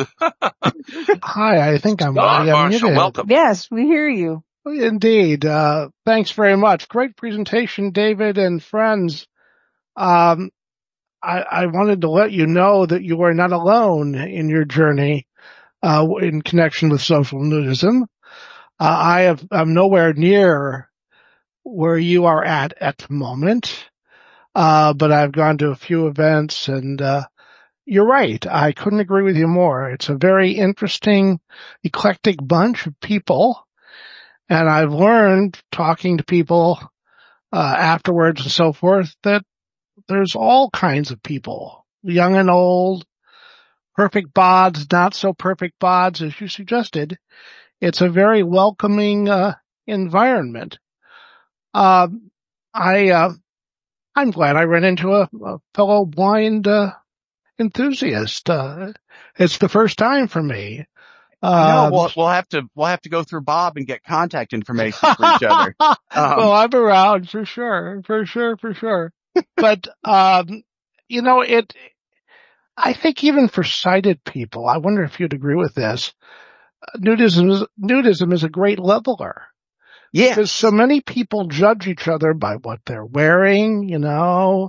Hi, I think I'm Don Marshall, unmuted. welcome. Yes, we hear you. Indeed. Uh, thanks very much. Great presentation, David and friends. Um, I, I wanted to let you know that you are not alone in your journey, uh, in connection with social nudism. Uh, I have, I'm nowhere near where you are at at the moment. Uh, but I've gone to a few events and, uh, you're right. I couldn't agree with you more. It's a very interesting, eclectic bunch of people. And I've learned talking to people, uh, afterwards and so forth that there's all kinds of people, young and old, perfect bods, not so perfect bods, as you suggested. It's a very welcoming, uh, environment. Um, I, uh, I'm glad I ran into a, a fellow blind, uh, enthusiast. Uh, it's the first time for me. Uh, Uh, we'll, we'll have to, we'll have to go through Bob and get contact information for each other. Um, well, I'm around for sure, for sure, for sure. But, um, you know, it, I think even for sighted people, I wonder if you'd agree with this. Nudism is, nudism is a great leveler. Yeah. Because so many people judge each other by what they're wearing, you know,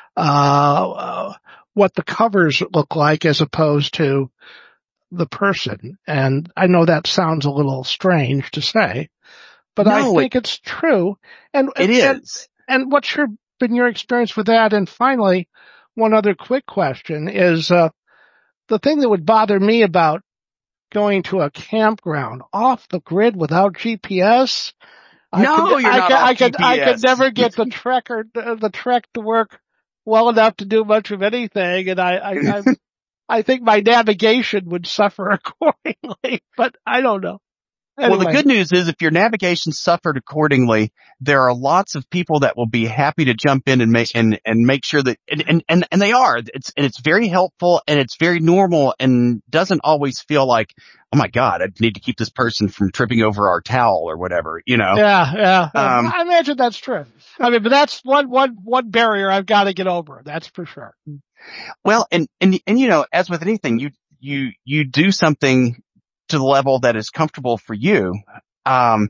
uh, uh, what the covers look like as opposed to the person. And I know that sounds a little strange to say, but No, I it- think it's true. And It and, is. and what's your been your experience with that? And finally, one other quick question is uh, the thing that would bother me about going to a campground off the grid without G P S. I No, could, you're I not could, off I could, I G P S. could never get the trek or the, the trek to work well enough to do much of anything, and I, I, I, I think my navigation would suffer accordingly. But I don't know. Anyway. Well, the good news is if your navigation suffered accordingly, there are lots of people that will be happy to jump in and make and and make sure that and and and, and they are. It's and it's very helpful and it's very normal and doesn't always feel like, oh my God, I need to keep this person from tripping over our towel or whatever, you know. Yeah, yeah. Um, I imagine that's true. I mean, but that's one one one barrier I've got to get over. That's for sure. Well, and and and you know, as with anything, you you you do something to the level that is comfortable for you. Um,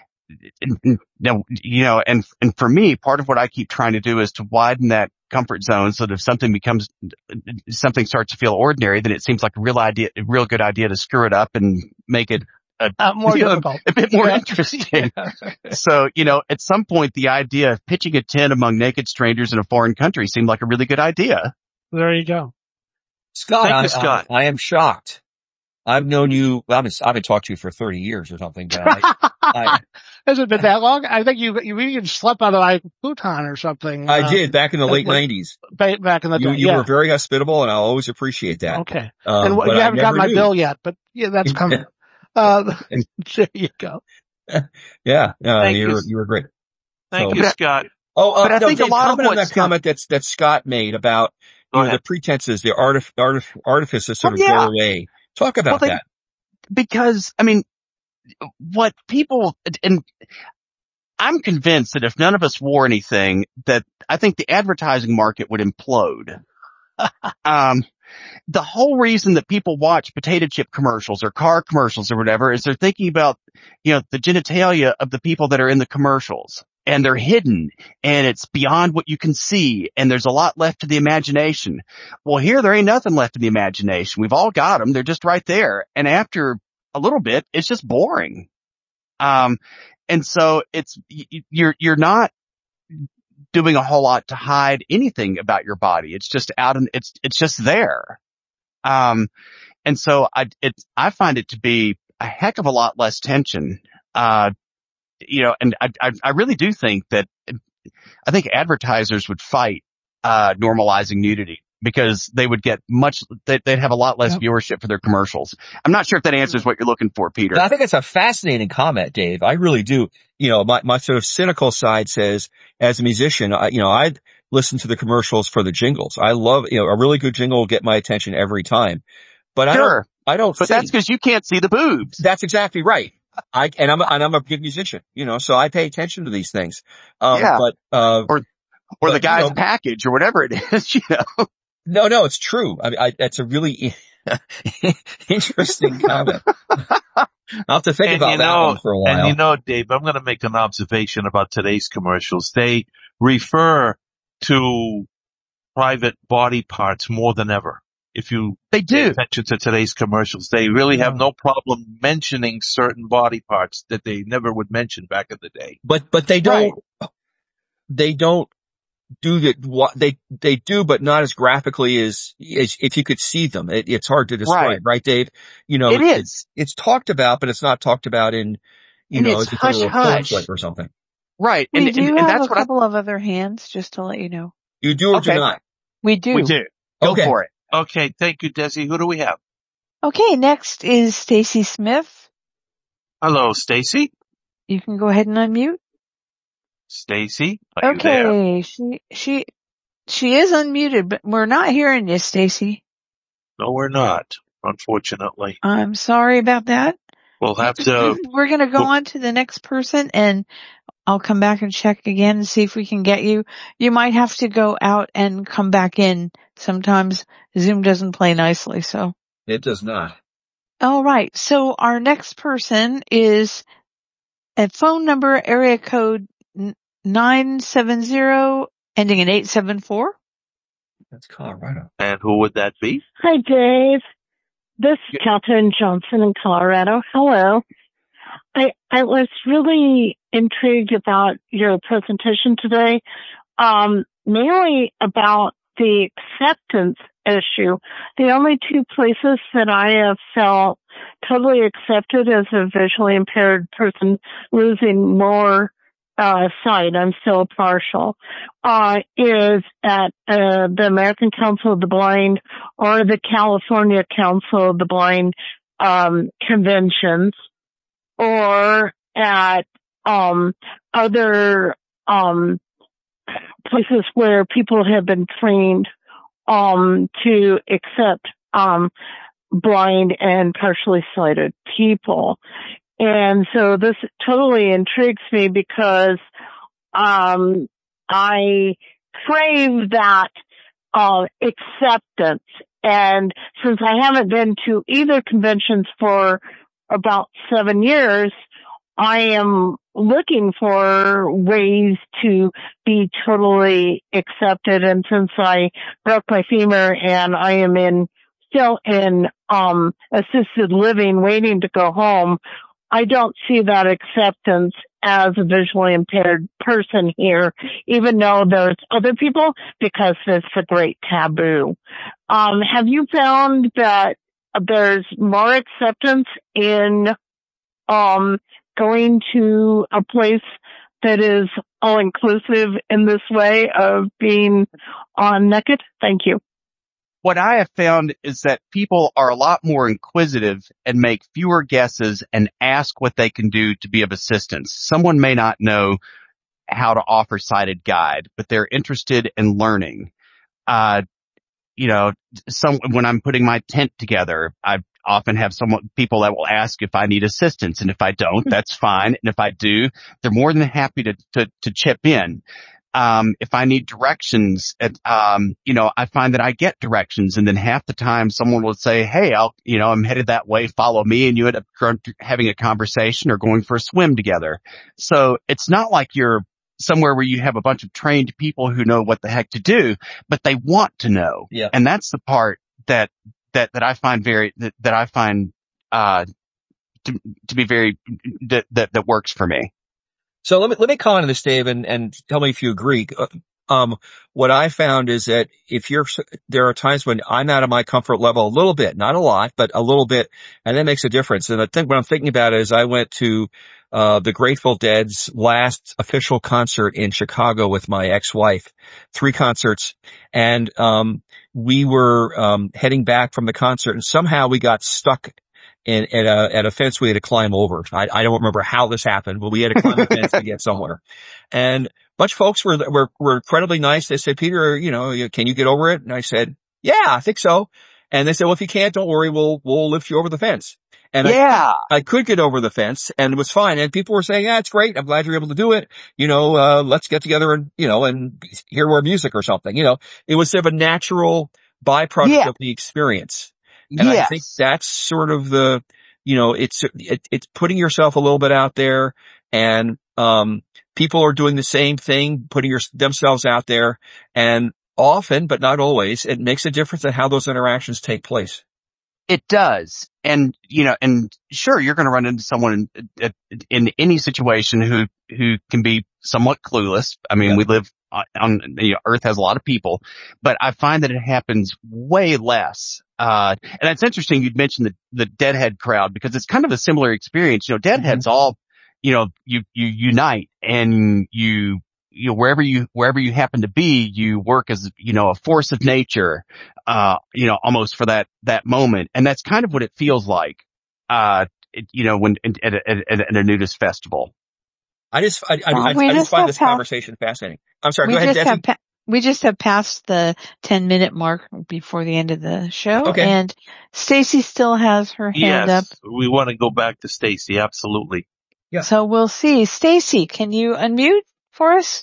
and, and, you know, and, and for me, part of what I keep trying to do is to widen that comfort zone so that if something becomes, something starts to feel ordinary, then it seems like a real idea, a real good idea to screw it up and make it a, Uh, more you know, difficult. a bit more Yeah. interesting. So, you know, at some point, the idea of pitching a tent among naked strangers in a foreign country seemed like a really good idea. There you go. Scott, Thank you, I, Scott. I, I am shocked. I've known you, well, I've been, I've been talking to you for thirty years or something, but I, I, Has it been that long? I think you you even slept on my futon or something. I uh, did back in the late like- nineties. ba- back in the You, day. you yeah. were very hospitable and I'll always appreciate that. Okay. Um, and what, but you I haven't got never my knew. bill yet, but yeah, that's coming. uh, there you go. Yeah, uh, Thank you you. were, you were great. Thank So- you, Scott. Oh, uh, But I no, think a Dave, lot of comment on what's that comment that's, that Scott made about, Go you know, ahead. the pretenses, the artif- artif- artifices sort Well, of yeah. go away. Talk about Well, they- that. Because, I mean, what people, and I'm convinced that if none of us wore anything, that I think the advertising market would implode. um, the whole reason that people watch potato chip commercials or car commercials or whatever is they're thinking about, you know, the genitalia of the people that are in the commercials. And they're hidden and it's beyond what you can see. And there's a lot left to the imagination. Well, here there ain't nothing left in the imagination. We've all got them. They're just right there. And after a little bit, it's just boring. Um, and so it's, you're, you're not doing a whole lot to hide anything about your body. It's just out and it's, it's just there. Um, and so I, it's, I find it to be a heck of a lot less tension, uh, you know, and I, I, I really do think that I think advertisers would fight, uh, normalizing nudity because they would get much, they, they'd have a lot less Yep. viewership for their commercials. I'm not sure if that answers what you're looking for, Peter. I think it's a fascinating comment, Dave. I really do. You know, my, my sort of cynical side says, as a musician, I, you know, I listen to the commercials for the jingles. I love, you know, a really good jingle will get my attention every time. But I don't, Sure, I don't but think that's because you can't see the boobs. that's exactly right. I, and I'm, a, and I'm a good musician, you know, so I pay attention to these things. Um, Yeah. but, uh, Or but, the guy's you know, package or whatever it is, you know. no, no, it's true. I mean, I, that's a really interesting comment. I'll have to think And about you that know, one for a while. and you know, Dave, I'm going to make an observation about today's commercials. They refer to private body parts more than ever. If you They pay do. attention to today's commercials, they really have Yeah. no problem mentioning certain body parts that they never would mention back in the day. But, but they don't, they don't do the, what they, they do, but not as graphically as, as if you could see them. It, it's hard to describe, Right. right, Dave? You know, It it's, is. it's talked about, but it's not talked about in, you And know, it's as if it were a porn hush-hush. clip or something. Right. We And, do and, and have that's a what I, couple of other hands, just to let you know. You do or Okay. do not? We do. we do. Go Okay. for it. Okay, thank you, Desi. Who do we have? Okay, next is Stacy Smith. Hello, Stacy. You can go ahead and unmute. Stacy, are you there? Okay, she she she is unmuted, but we're not hearing you, Stacy. No, we're not, unfortunately. I'm sorry about that. We'll have to, We're gonna go well- on to the next person, and I'll come back and check again and see if we can get you. You might have to go out and come back in. Sometimes Zoom doesn't play nicely, so. It does not. All right. So our next person is a phone number, area code nine seven zero, ending in eight seven four. That's Colorado. And who would that be? Hi, Dave. This is Catherine Johnson in Colorado. Hello. I, I was really intrigued about your presentation today, um, mainly about the acceptance issue. The only two places that I have felt totally accepted as a visually impaired person losing more uh, sight, I'm still partial, uh, is at uh, the American Council of the Blind or the California Council of the Blind um, conventions, or at um, other um, places where people have been trained um, to accept um, blind and partially sighted people. And so this totally intrigues me because um, I crave that uh, acceptance. And since I haven't been to either conventions for about seven years, I am looking for ways to be totally accepted. And since I broke my femur and I am in still in um assisted living waiting to go home, I don't see that acceptance as a visually impaired person here, even though there's other people, because it's a great taboo. Um, have you found that there's more acceptance in um going to a place that is all inclusive in this way of being on naked? Thank you. What I have found is that people are a lot more inquisitive and make fewer guesses and ask what they can do to be of assistance. Someone may not know how to offer sighted guide, but they're interested in learning. Uh, you know, some, when I'm putting my tent together, I often have some people that will ask if I need assistance. And if I don't, that's fine. And if I do, they're more than happy to, to, to chip in. Um, if I need directions, um, you know, I find that I get directions, and then half the time someone will say, hey, I'll, you know, I'm headed that way, follow me, and you end up having a conversation or going for a swim together. So it's not like you're somewhere where you have a bunch of trained people who know what the heck to do, but they want to know. Yeah. And that's the part that, that, that I find very, that, that I find, uh, to, to be very, that, that, that works for me. So let me, let me comment on this, Dave, and, and tell me if you agree. Um, what I found is that if you're, there are times when I'm out of my comfort level a little bit, not a lot, but a little bit, and that makes a difference. And I think what I'm thinking about is I went to, uh, the Grateful Dead's last official concert in Chicago with my ex-wife, three concerts, and, um, we were, um, heading back from the concert, and somehow we got stuck in, at a, at a fence we had to climb over. I, I don't remember how this happened, but we had to climb a fence to get somewhere. And a bunch of folks were, were, were incredibly nice. They said, Peter, you know, can you get over it? And I said, yeah, I think so. And they said, well, if you can't, don't worry. We'll, we'll lift you over the fence. And yeah, I, I could get over the fence, and it was fine. And people were saying, yeah, it's great. I'm glad you're able to do it. You know, uh, let's get together and, you know, and hear more music or something. You know, it was sort of a natural byproduct yeah. of the experience. And yes. I think that's sort of the, you know, it's, it, it's putting yourself a little bit out there, and, um, people are doing the same thing, putting your, themselves out there, and often, but not always, it makes a difference in how those interactions take place. It does. And, you know, and sure, you're going to run into someone in, in any situation who, who can be somewhat clueless. I mean, yeah. we live on, on you know, Earth has a lot of people, but I find that it happens way less. Uh, and it's interesting you'd mentioned the, the Deadhead crowd, because it's kind of a similar experience. You know, Deadheads mm-hmm. all, you know, you, you unite, and you, you know, wherever you, wherever you happen to be, you work as, you know, a force of nature, uh, you know, almost for that, that moment. And that's kind of what it feels like, uh, it, you know, when, at, at, at, at a nudist festival. I just, I, I, I, I just, just find this passed, conversation fascinating. I'm sorry, go ahead, Desi. Pa- we just have passed the ten minute mark before the end of the show. Okay. And Stacy still has her hand yes, up. We want to go back to Stacy. Absolutely. Yeah. So we'll see. Stacy, can you unmute for us?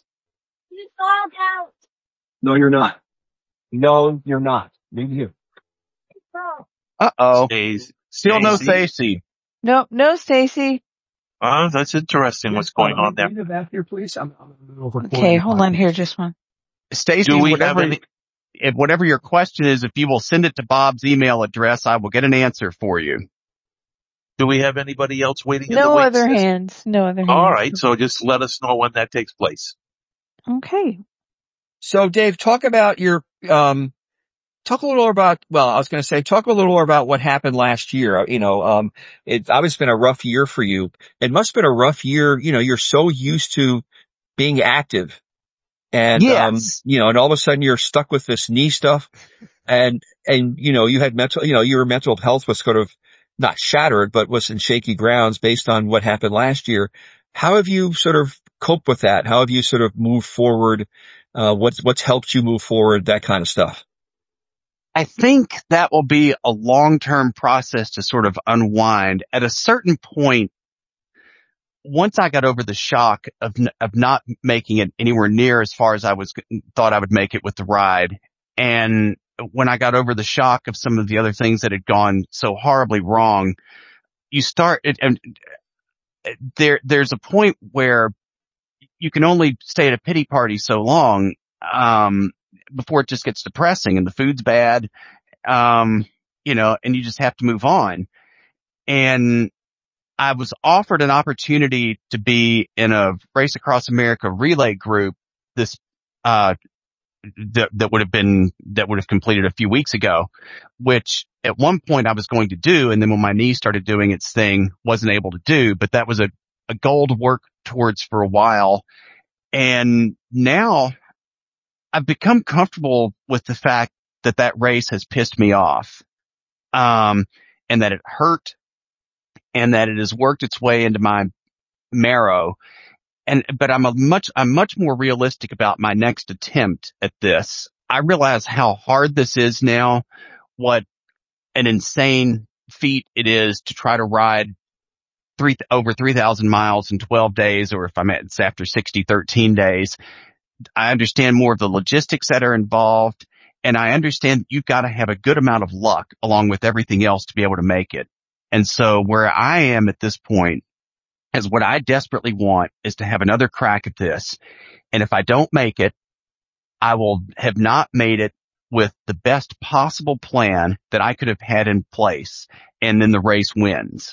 No, you're not. No, you're not. Maybe you. Uh oh. Stacy. Still no Stacy. No, no Stacy. Uh, that's interesting what's going on there. Bring it back here, please. I'm, I'm in the middle of recording Okay, a hold on podcast. here just one. Stacey, Do we have whatever, any? if whatever your question is, if you will send it to Bob's email address, I will get an answer for you. Do we have anybody else waiting in the No wings? other hands. No other hands. All right, so just let us know when that takes place. Okay. So Dave, talk about your, um, talk a little about, well, I was going to say, talk a little more about what happened last year. You know, um, it's obviously been a rough year for you. It must have been a rough year. You know, you're so used to being active and, Yes. um, you know, and all of a sudden you're stuck with this knee stuff and, and, you know, you had mental, you know, your mental health was sort of not shattered, but was in shaky grounds based on what happened last year. How have you sort of coped with that? How have you sort of moved forward? Uh, what's, what's helped you move forward? That kind of stuff. I think that will be a long-term process to sort of unwind. At a certain point, once I got over the shock of of not making it anywhere near as far as I was thought I would make it with the ride, and when I got over the shock of some of the other things that had gone so horribly wrong, you start and there there's a point where you can only stay at a pity party so long um before it just gets depressing and the food's bad. Um, you know, and you just have to move on. And I was offered an opportunity to be in a Race Across America relay group this, uh, that, that would have been, that would have completed a few weeks ago, which at one point I was going to do. And then when my knee started doing its thing, wasn't able to do, but that was a, a goal to work towards for a while. And now I've become comfortable with the fact that that race has pissed me off, um, and that it hurt and that it has worked its way into my marrow. And, but I'm a much, I'm much more realistic about my next attempt at this. I realize how hard this is now, what an insane feat it is to try to ride three, over three thousand miles in twelve days, or if I'm at, it's after sixty, thirteen days. I understand more of the logistics that are involved. And I understand you've got to have a good amount of luck along with everything else to be able to make it. And so where I am at this point is what I desperately want is to have another crack at this. And if I don't make it, I will have not made it with the best possible plan that I could have had in place. And then the race wins.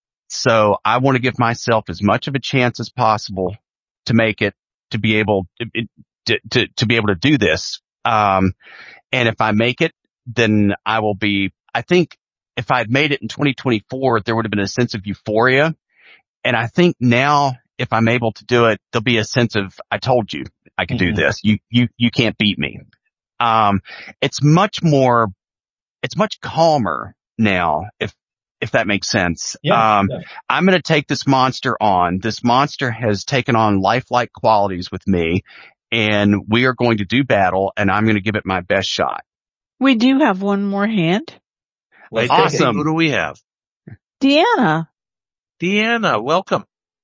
So I want to give myself as much of a chance as possible to make it, to be able to, to, to, to be able to do this. Um, and if I make it, then I will be, I think if I had made it in twenty twenty-four, there would have been a sense of euphoria. And I think now if I'm able to do it, there'll be a sense of, I told you I can mm-hmm. do this. You, you, you can't beat me. Um, it's much more, it's much calmer now, if, if that makes sense. Yeah, um, yeah. I'm going to take this monster on. This monster has taken on lifelike qualities with me. And we are going to do battle, and I'm going to give it my best shot. We do have one more hand. Let's awesome. Who do we have? Deanna. Deanna, welcome.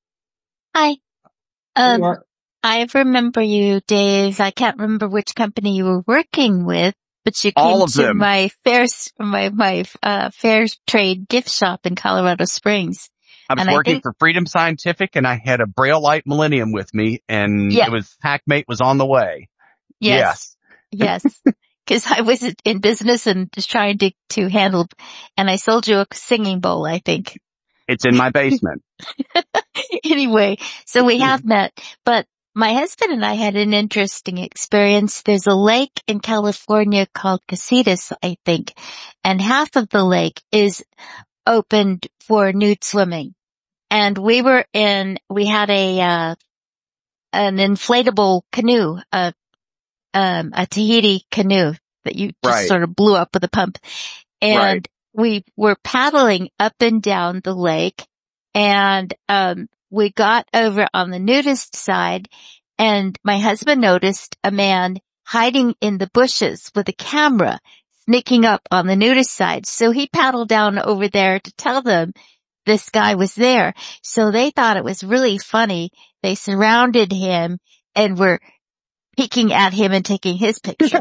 Hi. Um, I remember you, Dave. I can't remember which company you were working with, but you came All of to them. my fair, my, my, uh, fair trade gift shop in Colorado Springs. I was and working I think, for Freedom Scientific, and I had a Braille Light Millennium with me, and yeah. it was Hackmate was on the way. Yes. Yes. Because I was in business and just trying to, to handle, and I sold you a singing bowl, I think. It's in my basement. Anyway, so we have met, but my husband and I had an interesting experience. There's a lake in California called Casitas, I think, and half of the lake is opened for nude swimming. And we were in, we had a, uh, an inflatable canoe, uh, um, a Tahiti canoe that you just right. sort of blew up with a pump. And right. we were paddling up and down the lake, and, um, we got over on the nudist side, and my husband noticed a man hiding in the bushes with a camera, sneaking up on the nudist side. So he paddled down over there to tell them this guy was there. So they thought it was really funny. They surrounded him and were peeking at him and taking his picture.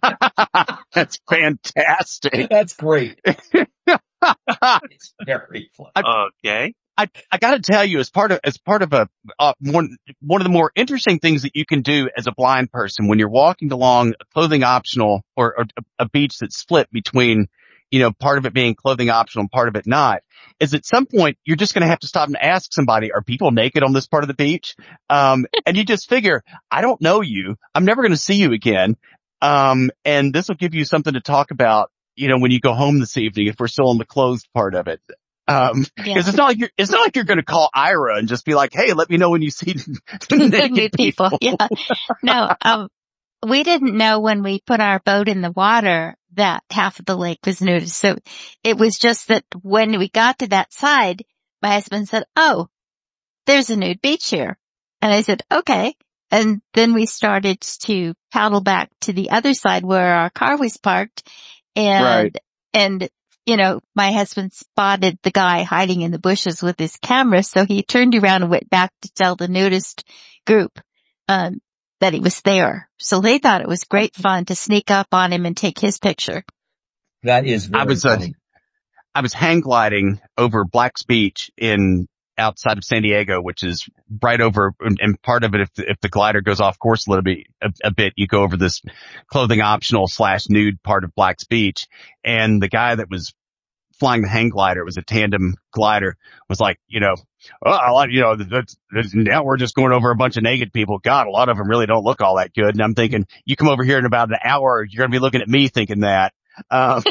That's fantastic. That's great. It's very fun. Okay. I, I gotta tell you, as part of, as part of a, uh, one, one of the more interesting things that you can do as a blind person when you're walking along a clothing optional or, or a, a beach that's split between, you know, part of it being clothing optional and part of it not, is at some point you're just going to have to stop and ask somebody, are people naked on this part of the beach? Um, and you just figure, I don't know you. I'm never going to see you again. Um, and this will give you something to talk about, you know, when you go home this evening, if we're still in the closed part of it. Um, Yeah. cause it's not like you're, it's not like you're going to call Ira and just be like, hey, let me know when you see naked New people. people. Yeah. No, um, we didn't know when we put our boat in the water that half of the lake was nude. So it was just that when we got to that side, my husband said, oh, there's a nude beach here. And I said, okay. And then we started to paddle back to the other side where our car was parked. And, Right. and, you know, my husband spotted the guy hiding in the bushes with his camera. So he turned around and went back to tell the nudist group, um, that he was there. So they thought it was great fun to sneak up on him and take his picture. That is very I was, uh, funny. I was hang gliding over Black's Beach in outside of San Diego, which is right over, and part of it, if the, if the glider goes off course a little bit, a, a bit, you go over this clothing optional slash nude part of Black's Beach. And the guy that was flying the hang glider, it was a tandem glider, was like, you know, oh, I like, you know, that's, that's, now we're just going over a bunch of naked people. God, a lot of them really don't look all that good. And I'm thinking, you come over here in about an hour, you're going to be looking at me thinking that. Um,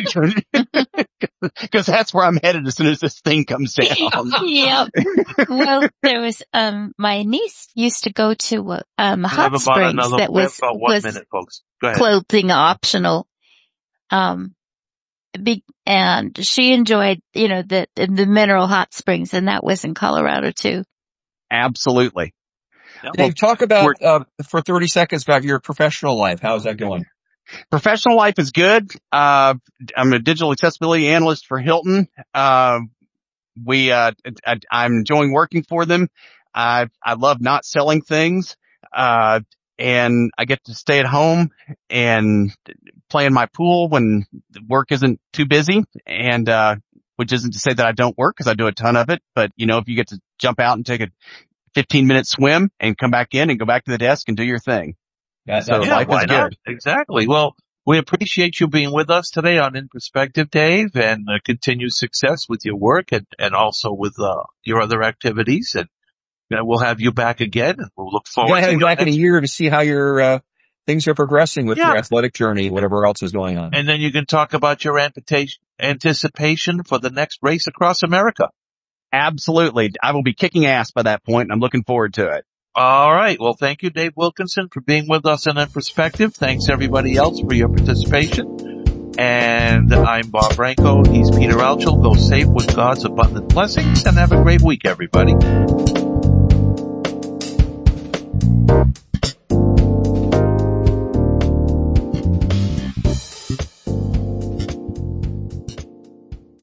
cause that's where I'm headed as soon as this thing comes down. Yeah. Well, there was, um, my niece used to go to, uh, um, We have hot about springs another, that we have was, about one was minute, folks. Go ahead. clothing optional. Um, be, and she enjoyed, you know, the, the mineral hot springs, and that was in Colorado too. Absolutely. Dave, talk about, uh, for thirty seconds about your professional life. How's that going? Professional life is good. Uh, I'm a digital accessibility analyst for Hilton. Uh, we, uh, I, I'm enjoying working for them. I, I love not selling things. Uh, and I get to stay at home and play in my pool when work isn't too busy. And, uh, which isn't to say that I don't work, because I do a ton of it. But, you know, if you get to jump out and take a fifteen minute swim and come back in and go back to the desk and do your thing. Yeah, So Yeah, life why is not? good. Exactly. Well, we appreciate you being with us today on In Perspective, Dave, and uh, continued success with your work and, and also with uh, your other activities. And uh, we'll have you back again. We'll look We're forward going to to have you your back in a next- year to see how your, uh, things are progressing with Yeah. your athletic journey, whatever else is going on. And then you can talk about your anticipation anticipation for the next race across America. Absolutely. I will be kicking ass by that point, and I'm looking forward to it. All right. Well, thank you, Dave Wilkinson, for being with us in In Perspective. Thanks everybody else for your participation. And I'm Bob Branco. He's Peter Altschul. Go safe with God's abundant blessings and have a great week, everybody.